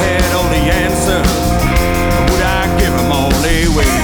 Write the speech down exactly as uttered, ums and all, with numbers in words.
had all the answers? Or would I give them all away?